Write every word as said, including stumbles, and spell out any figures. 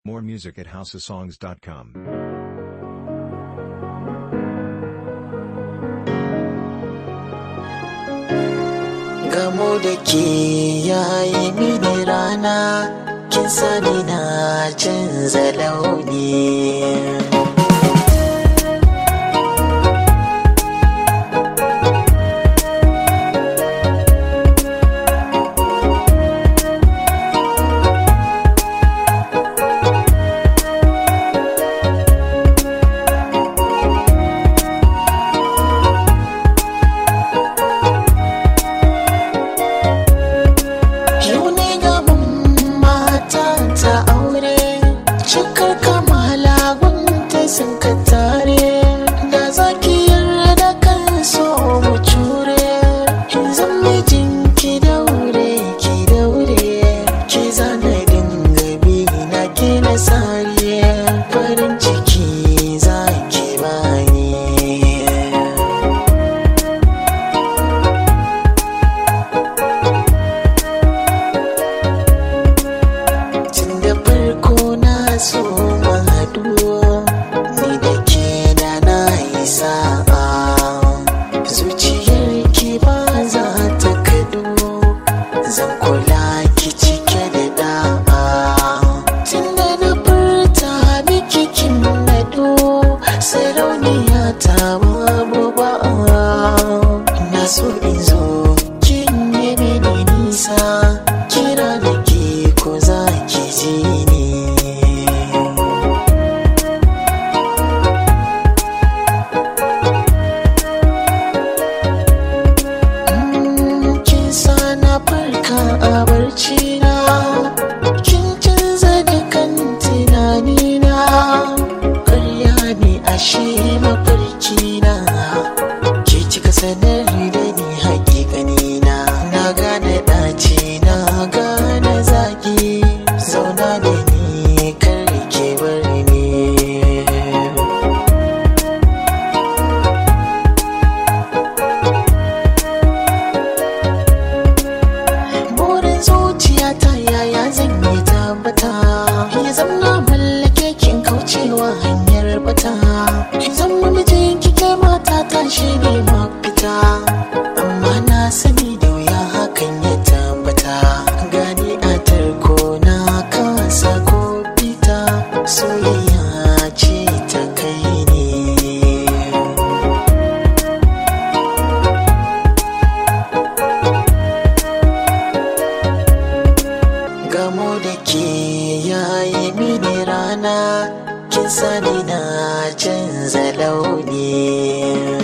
More music at house of songs dot com. Gamo da ke yayi mini rana, kin sani na canza launi. Sun ka tare da zaki yarda kan so mu cure, in zan mijin ki daure ki daure, ki zana dinga bi na ki na sare, farin ciki zaki bani. Tun da farko na so mu haɗu, zuciyarki ba za ta kadu, zan kula ki cike da da'a. Tunda na furta miki kin nado, sarauniya ta babu ba'a. Na so in zo kin yi mini nisa, kira da ke ko za ki ji ni. A barci na kin canza dukan tunani na, ƙarya ne ashe mafarki na, ke kika sanar da ni hakikani na. Na gane ɗaci na gane zaki, zauna da ni kar ki bar ni. Zuciyata yaya zan yi tabbata, ya zama mallake kin kaucewa hanyar bata, ya zama mijin kike mata ta shi ne mafita. Amma na sani da wuya hakan ya tabbata, gani a tarko na kasa ko fita, soyayya ce ta kai ne. Gamo da ke yayi mini rana, kin sani na canza launi.